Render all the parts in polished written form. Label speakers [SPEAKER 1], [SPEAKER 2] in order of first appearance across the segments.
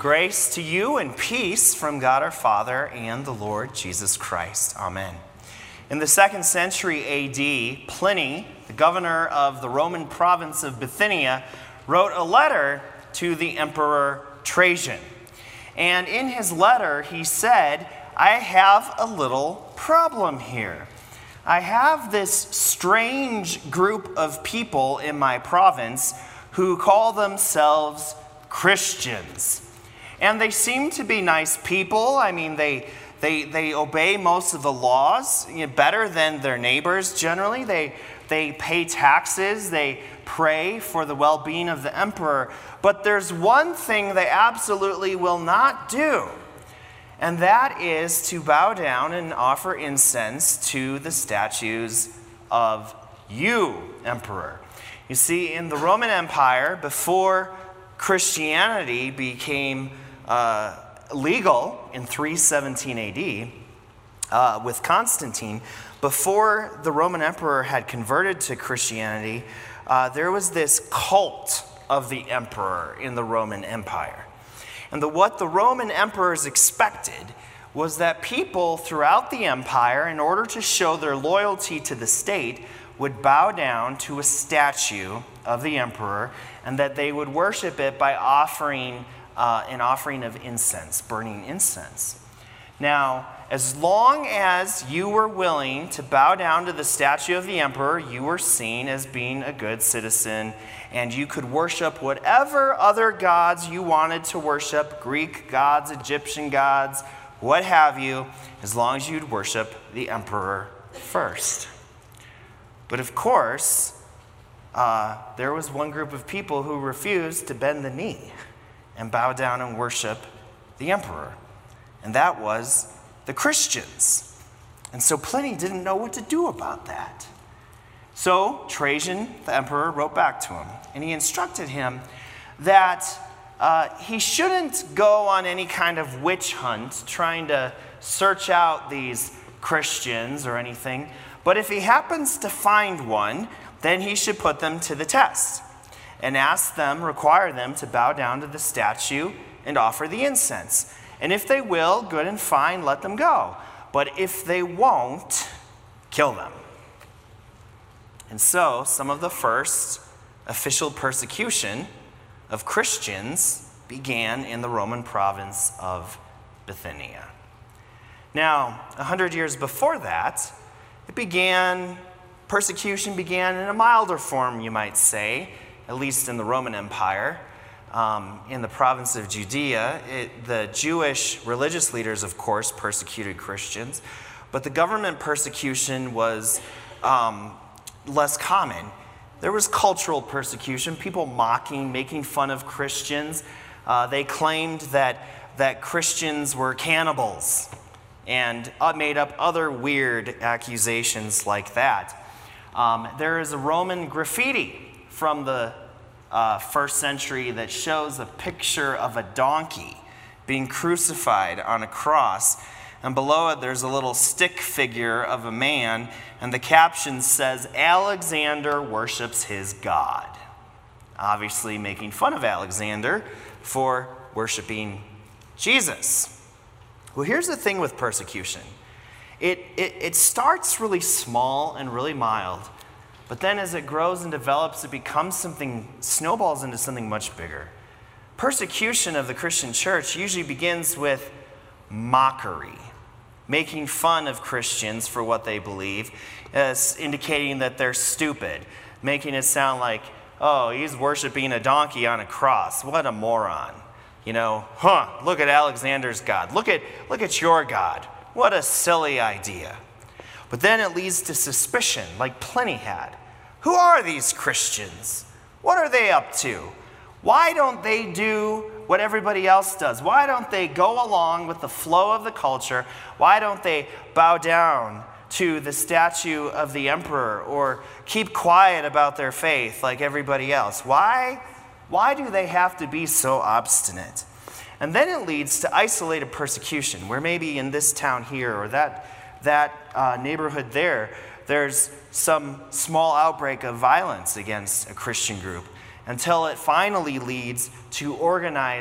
[SPEAKER 1] Grace to you and peace from God our Father and the Lord Jesus Christ. Amen. In the 2nd century A.D., Pliny, the governor of the Roman province of Bithynia, wrote a letter to the Emperor Trajan. And in his letter, he said, I have a little problem here. I have this strange group of people in my province who call themselves Christians. And they seem to be nice people. I mean, they obey most of the laws better than their neighbors generally. They pay taxes. They pray for the well-being of the emperor. But there's one thing they absolutely will not do. And that is to bow down and offer incense to the statues of you, emperor. You see, in the Roman Empire, before Christianity became legal in 317 AD with Constantine, before the Roman emperor had converted to Christianity, there was this cult of the emperor in the Roman Empire. And what the Roman emperors expected was that people throughout the empire, in order to show their loyalty to the state, would bow down to a statue of the emperor, and that they would worship it by offering an offering of incense, burning incense. Now, as long as you were willing to bow down to the statue of the emperor, you were seen as being a good citizen, and you could worship whatever other gods you wanted to worship, Greek gods, Egyptian gods, what have you, as long as you'd worship the emperor first. But of course, there was one group of people who refused to bend the knee and bow down and worship the emperor. And that was the Christians. And so Pliny didn't know what to do about that. So Trajan, the emperor, wrote back to him, and he instructed him that he shouldn't go on any kind of witch hunt trying to search out these Christians or anything, but if he happens to find one, then he should put them to the test and require them to bow down to the statue and offer the incense. And if they will, good and fine, let them go. But if they won't, kill them. And so, some of the first official persecution of Christians began in the Roman province of Bithynia. Now, 100 years before that, persecution began in a milder form, you might say, at least in the Roman Empire. In the province of Judea, the Jewish religious leaders, of course, persecuted Christians, but the government persecution was less common. There was cultural persecution, people mocking, making fun of Christians. They claimed that Christians were cannibals and made up other weird accusations like that. There is a Roman graffiti from the first century that shows a picture of a donkey being crucified on a cross. And below it, there's a little stick figure of a man, and the caption says, Alexander worships his God. Obviously making fun of Alexander for worshiping Jesus. Well, here's the thing with persecution. It starts really small and really mild, but then as it grows and develops, it snowballs into something much bigger. Persecution of the Christian church usually begins with mockery, making fun of Christians for what they believe, indicating that they're stupid, making it sound like, oh, he's worshiping a donkey on a cross. What a moron. Look at Alexander's God. Look at your God. What a silly idea. But then it leads to suspicion, like Pliny had. Who are these Christians? What are they up to? Why don't they do what everybody else does? Why don't they go along with the flow of the culture? Why don't they bow down to the statue of the emperor or keep quiet about their faith like everybody else? Why do they have to be so obstinate? And then it leads to isolated persecution, where maybe in this town here or that neighborhood there's some small outbreak of violence against a Christian group, until it finally leads to organized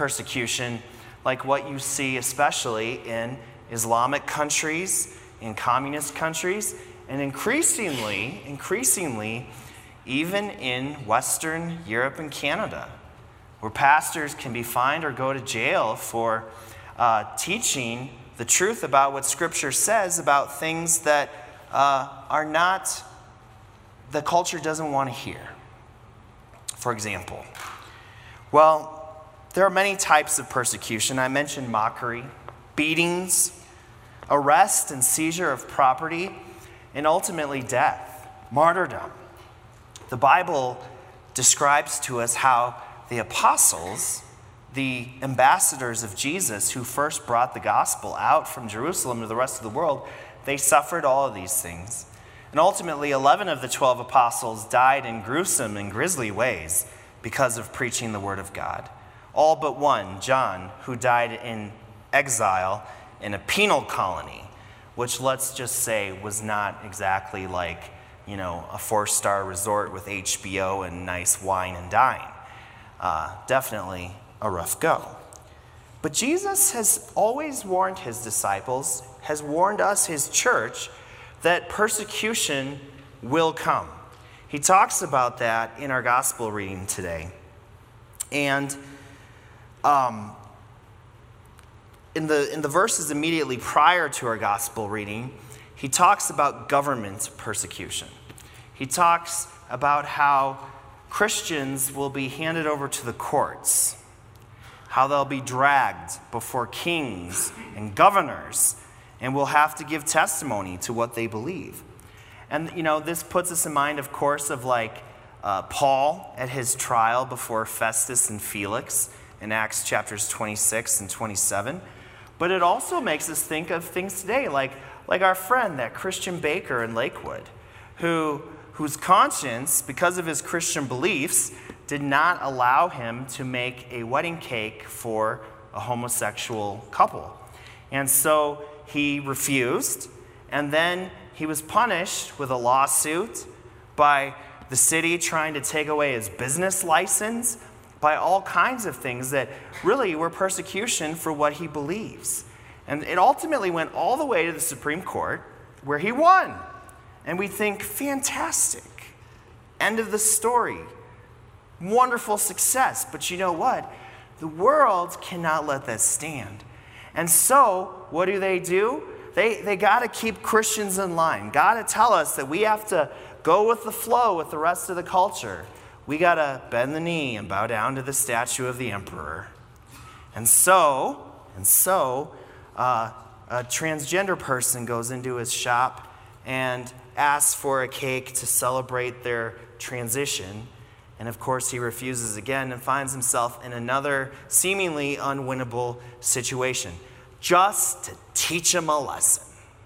[SPEAKER 1] persecution like what you see especially in Islamic countries, in communist countries, and increasingly, even in Western Europe and Canada, where pastors can be fined or go to jail for teaching the truth about what Scripture says about things that are not, the culture doesn't want to hear. For example, well, there are many types of persecution. I mentioned mockery, beatings, arrest and seizure of property, and ultimately death, martyrdom. The Bible describes to us how the apostles, the ambassadors of Jesus who first brought the gospel out from Jerusalem to the rest of the world, they suffered all of these things. And ultimately, 11 of the 12 apostles died in gruesome and grisly ways because of preaching the word of God. All but one, John, who died in exile in a penal colony, which let's just say was not exactly like, a 4-star resort with HBO and nice wine and dine. Definitely a rough go. But Jesus has always warned his disciples, has warned us, his church, that persecution will come. He talks about that in our gospel reading today. And in the verses immediately prior to our gospel reading, he talks about government persecution. He talks about how Christians will be handed over to the courts, how they'll be dragged before kings and governors, and will have to give testimony to what they believe. And, this puts us in mind, of course, of Paul at his trial before Festus and Felix in Acts chapters 26 and 27. But it also makes us think of things today, like our friend, that Christian baker in Lakewood, whose conscience, because of his Christian beliefs, did not allow him to make a wedding cake for a homosexual couple. And so he refused, and then he was punished with a lawsuit by the city trying to take away his business license, by all kinds of things that really were persecution for what he believes. And it ultimately went all the way to the Supreme Court, where he won. And we think, fantastic. End of the story. Wonderful success. But you know what? The world cannot let that stand. And so, what do? They got to keep Christians in line. Got to tell us that we have to go with the flow with the rest of the culture. We got to bend the knee and bow down to the statue of the emperor. And so, a transgender person goes into his shop and asks for a cake to celebrate their transition. And of course, he refuses again and finds himself in another seemingly unwinnable situation, just to teach him a lesson.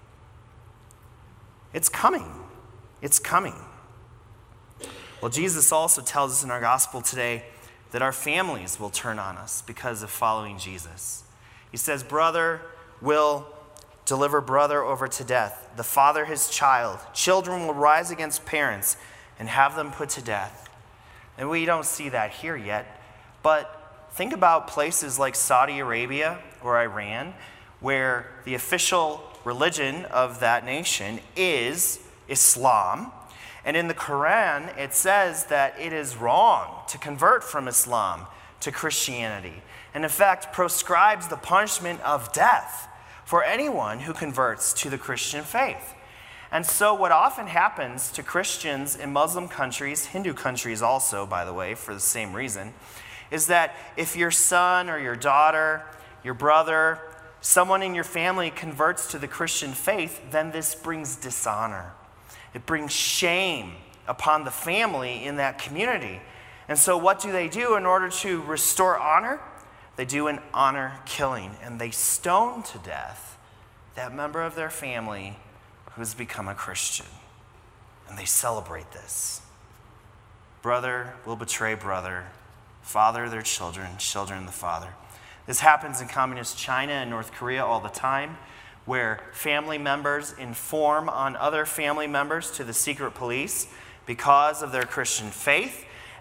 [SPEAKER 1] It's coming. It's coming. Well, Jesus also tells us in our gospel today that our families will turn on us because of following Jesus. He says, brother will deliver brother over to death, the father his child. Children will rise against parents and have them put to death. And we don't see that here yet, but think about places like Saudi Arabia or Iran, where the official religion of that nation is Islam. And in the Quran, it says that it is wrong to convert from Islam to Christianity. And in fact, proscribes the punishment of death for anyone who converts to the Christian faith. And so what often happens to Christians in Muslim countries, Hindu countries also, by the way, for the same reason, is that if your son or your daughter, your brother, someone in your family converts to the Christian faith, then this brings dishonor. It brings shame upon the family in that community. And so what do? In order to restore honor? They do an honor killing, and they stone to death that member of their family who has become a Christian. And they celebrate this. Brother will betray brother, father their children, children the father. This happens in communist China and North Korea all the time, where family members inform on other family members to the secret police because of their Christian faith.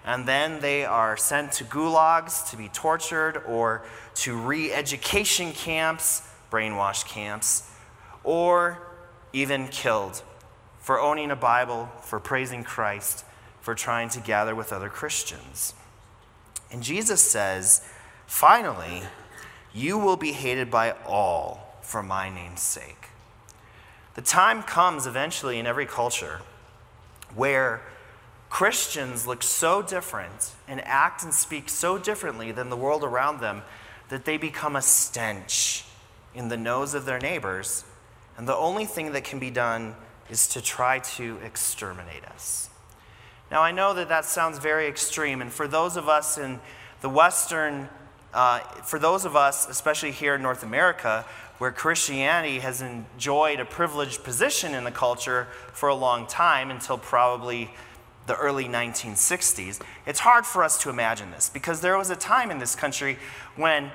[SPEAKER 1] and then they are sent to gulags to be tortured, or to re-education camps, brainwash camps, or even killed for owning a Bible, for praising Christ, for trying to gather with other Christians. And Jesus says, finally, you will be hated by all for my name's sake. The time comes eventually in every culture where Christians look so different and act and speak so differently than the world around them that they become a stench in the nose of their neighbors, and the only thing that can be done is to try to exterminate us. Now, I know that that sounds very extreme, and for those of us in the Western, for those of us, especially here in North America, where Christianity has enjoyed a privileged position in the culture for a long time, until probably the early 1960s, it's hard for us to imagine this, because there was a time in this country when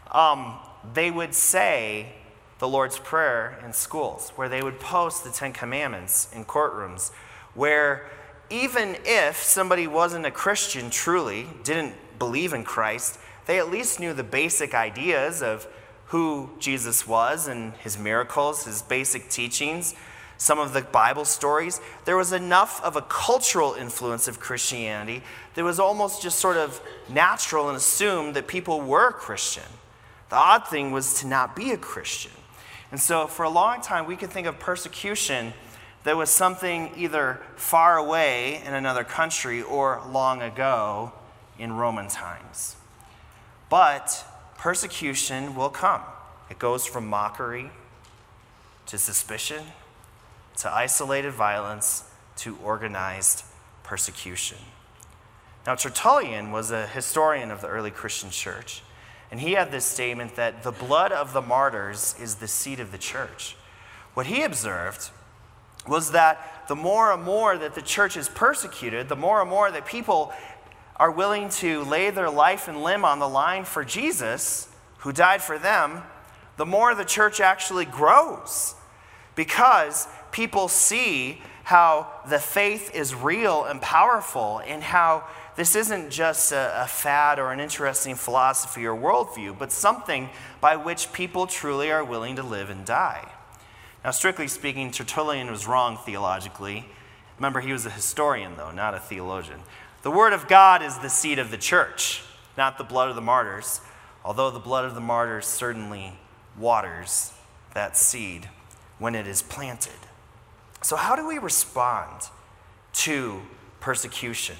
[SPEAKER 1] they would say the Lord's Prayer in schools, where they would post the Ten Commandments in courtrooms, where even if somebody wasn't a Christian truly, didn't believe in Christ, they at least knew the basic ideas of who Jesus was and his miracles, his basic teachings, some of the Bible stories. There was enough of a cultural influence of Christianity that was almost just sort of natural and assumed that people were Christian. The odd thing was to not be a Christian. And so for a long time, we could think of persecution that was something either far away in another country or long ago in Roman times. But persecution will come. It goes from mockery to suspicion to isolated violence to organized persecution. Now, Tertullian was a historian of the early Christian church, and he had this statement that the blood of the martyrs is the seed of the church. What he observed was that the more and more that the church is persecuted, the more and more that people are willing to lay their life and limb on the line for Jesus, who died for them, the more the church actually grows. Because people see how the faith is real and powerful, and how this isn't just a fad or an interesting philosophy or worldview, but something by which people truly are willing to live and die. Now, strictly speaking, Tertullian was wrong theologically. Remember, he was a historian, though, not a theologian. The Word of God is the seed of the church, not the blood of the martyrs, although the blood of the martyrs certainly waters that seed when it is planted. So how do we respond to persecution?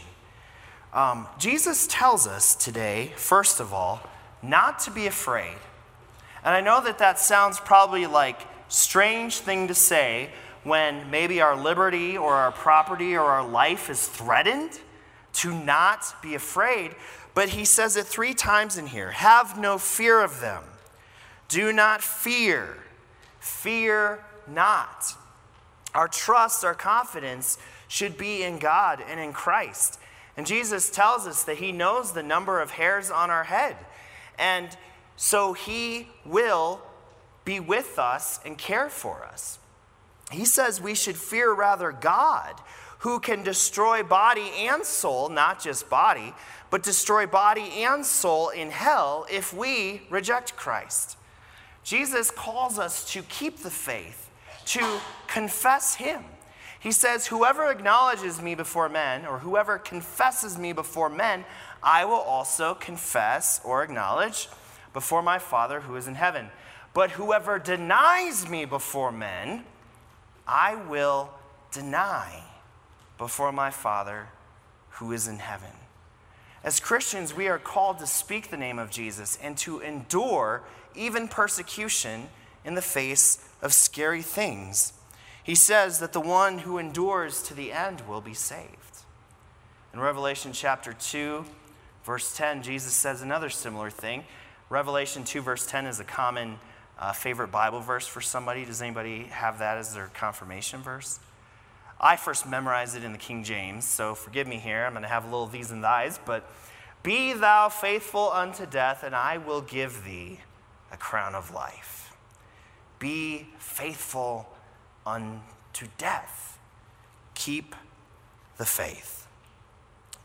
[SPEAKER 1] Jesus tells us today, first of all, not to be afraid. And I know that that sounds probably like a strange thing to say when maybe our liberty or our property or our life is threatened, to not be afraid. But he says it 3 times in here. Have no fear of them. Do not fear. Fear not. Our trust, our confidence should be in God and in Christ. And Jesus tells us that he knows the number of hairs on our head. And so he will be with us and care for us. He says we should fear rather God, who can destroy body and soul, not just body, but destroy body and soul in hell if we reject Christ. Jesus calls us to keep the faith, to confess him. He says, whoever acknowledges me before men, or whoever confesses me before men, I will also confess or acknowledge before my Father who is in heaven. But whoever denies me before men, I will deny before my Father who is in heaven. As Christians, we are called to speak the name of Jesus and to endure even persecution in the face of scary things. He says that the one who endures to the end will be saved. In Revelation chapter 2, verse 10, Jesus says another similar thing. Revelation 2, verse 10 is a common favorite Bible verse for somebody. Does anybody have that as their confirmation verse? I first memorized it in the King James, so forgive me here. I'm going to have a little these and thys, but be thou faithful unto death, and I will give thee a crown of life. Be faithful unto death. Keep the faith.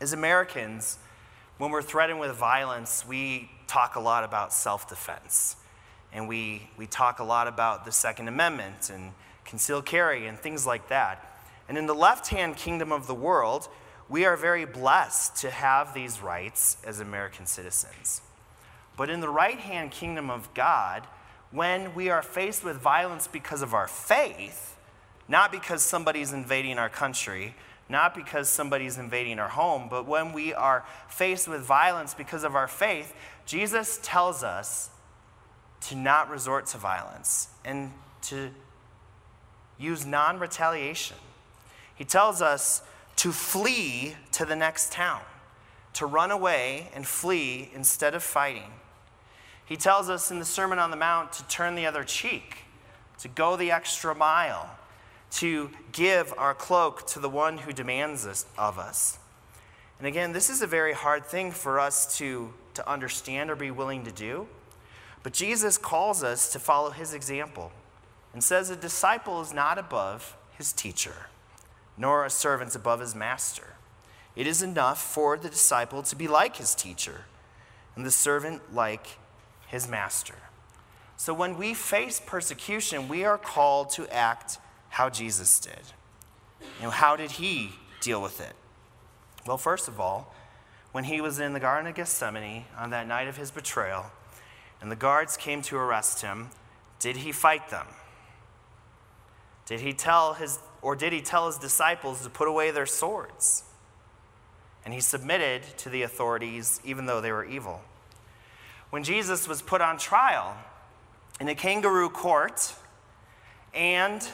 [SPEAKER 1] As Americans, when we're threatened with violence, we talk a lot about self-defense. And we talk a lot about the Second Amendment and concealed carry and things like that. And in the left-hand kingdom of the world, we are very blessed to have these rights as American citizens. But in the right-hand kingdom of God, when we are faced with violence because of our faith, not because somebody's invading our country, not because somebody's invading our home, but when we are faced with violence because of our faith, Jesus tells us to not resort to violence and to use non-retaliation. He tells us to flee to the next town, to run away and flee instead of fighting. He tells us in the Sermon on the Mount to turn the other cheek, to go the extra mile, to give our cloak to the one who demands this of us. And again, this is a very hard thing for us to understand or be willing to do. But Jesus calls us to follow his example and says a disciple is not above his teacher, nor a servant above his master. It is enough for the disciple to be like his teacher and the servant like his master. So when we face persecution, we are called to act how Jesus did. How did he deal with it? Well, first of all, when he was in the Garden of Gethsemane on that night of his betrayal, and the guards came to arrest him, did he fight them? Did he tell his disciples to put away their swords? And he submitted to the authorities even though they were evil. When Jesus was put on trial in a kangaroo court and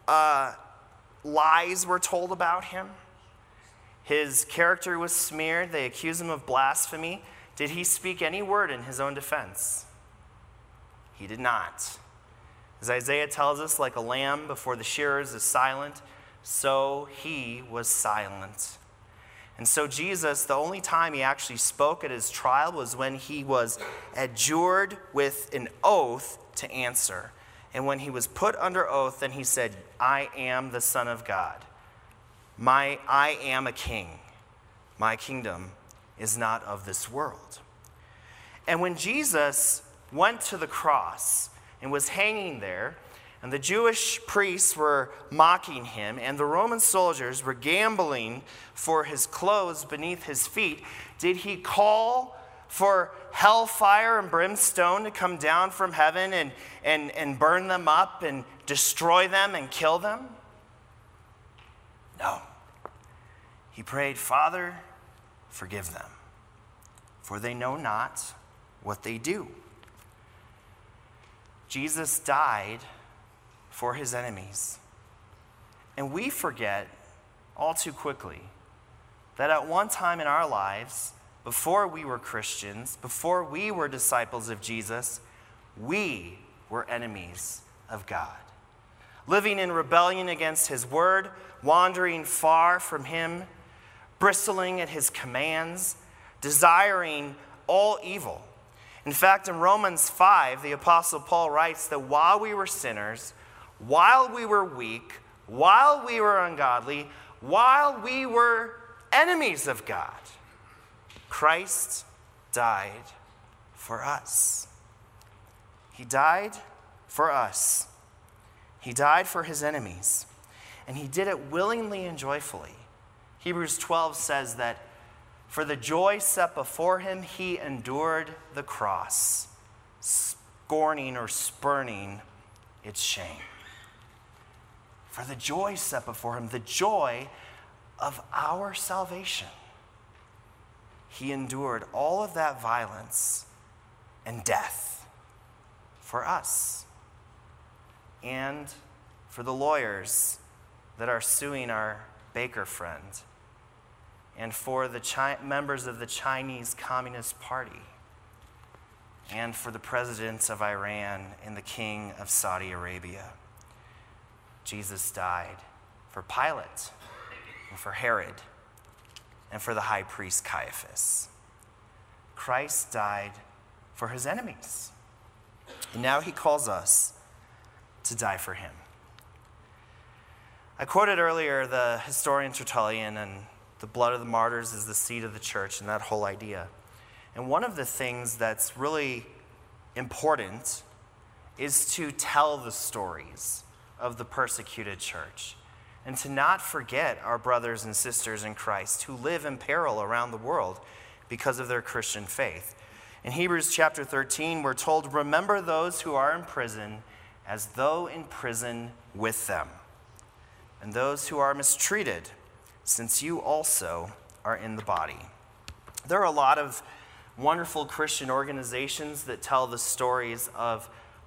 [SPEAKER 1] lies were told about him, his character was smeared, they accused him of blasphemy, did he speak any word in his own defense? He did not. As Isaiah tells us, like a lamb before the shearers is silent, so he was silent. And so Jesus, the only time he actually spoke at his trial was when he was adjured with an oath to answer. And when he was put under oath, then he said, I am the Son of God. I am a king. My kingdom is not of this world. And when Jesus went to the cross and was hanging there, and the Jewish priests were mocking him, and the Roman soldiers were gambling for his clothes beneath his feet, did he call for hellfire and brimstone to come down from heaven and burn them up and destroy them and kill them? No. He prayed, Father, forgive them, for they know not what they do. Jesus died for his enemies. And we forget all too quickly that at one time in our lives, before we were Christians, before we were disciples of Jesus, we were enemies of God. Living in rebellion against his word, wandering far from him, bristling at his commands, desiring all evil. In fact, in Romans 5, the Apostle Paul writes that while we were sinners, while we were weak, while we were ungodly, while we were enemies of God, Christ died for us. He died for us. He died for his enemies. And he did it willingly and joyfully. Hebrews 12 says that for the joy set before him, he endured the cross, scorning or spurning its shame. For the joy set before him, the joy of our salvation, he endured all of that violence and death for us and for the lawyers that are suing our baker friend and for the members of the Chinese Communist Party and for the presidents of Iran and the king of Saudi Arabia. Jesus died for Pilate and for Herod and for the high priest Caiaphas. Christ died for his enemies. And now he calls us to die for him. I quoted earlier the historian Tertullian, and The blood of the martyrs is the seed of the church, and that whole idea. And one of the things that's really important is to tell the stories of the persecuted church and to not forget our brothers and sisters in Christ who live in peril around the world because of their Christian faith. In Hebrews chapter 13, we're told, "Remember those who are in prison as though in prison with them, and those who are mistreated, since you also are in the body." There are a lot of wonderful Christian organizations that tell the stories of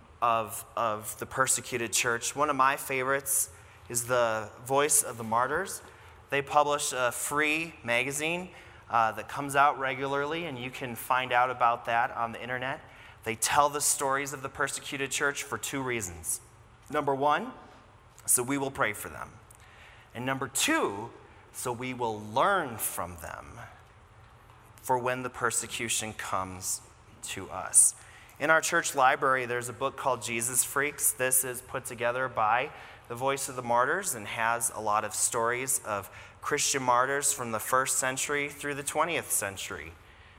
[SPEAKER 1] the persecuted church. One of my favorites is the Voice of the Martyrs. They publish a free magazine that comes out regularly, and you can find out about that on the internet. They tell the stories of the persecuted church for two reasons. Number one, so we will pray for them. And number two, so we will learn from them for when the persecution comes to us. In our church library, there's a book called Jesus Freaks. This is put together by the Voice of the Martyrs and has a lot of stories of Christian martyrs from the 1st century through the 20th century.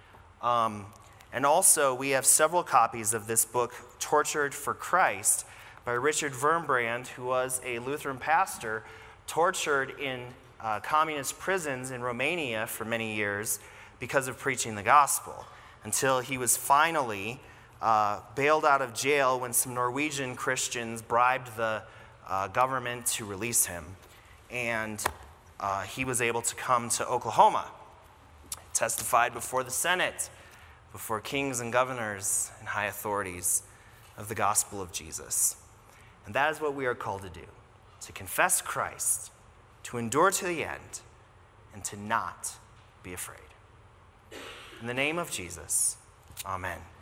[SPEAKER 1] And also, we have several copies of this book, Tortured for Christ, by Richard Wurmbrand, who was a Lutheran pastor, tortured in communist prisons in Romania for many years because of preaching the gospel, until he was finally bailed out of jail when some Norwegian Christians bribed the government to release him. And he was able to come to Oklahoma, testified before the Senate, before kings and governors and high authorities of the gospel of Jesus. And that is what we are called to do, to confess Christ, to endure to the end, and to not be afraid. In the name of Jesus, amen.